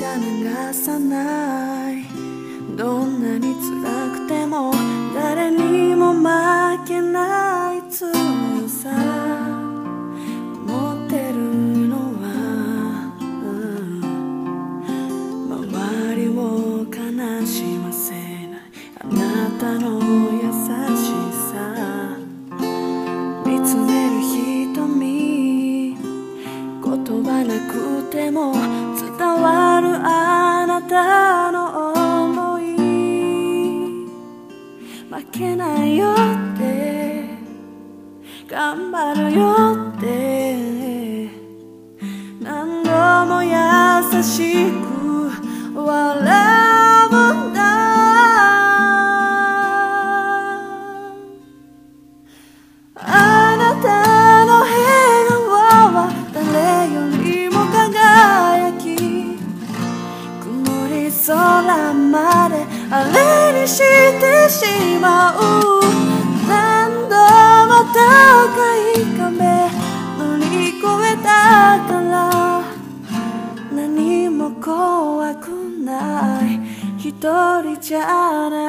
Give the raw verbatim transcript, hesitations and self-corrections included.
流さない。どんなに辛くても誰にも負けない強さ持ってるのは、うん、周りを悲しませないあなたの優しさ。見つめる瞳、言葉なくても伝わるあなたの想い。負けないよって頑張るよって何度も優しく笑うんだ。あなたの笑顔は誰よりも輝き、曇り空まであれにしてしまう。何度も高い壁乗り越えたから何も怖くない。一人じゃない。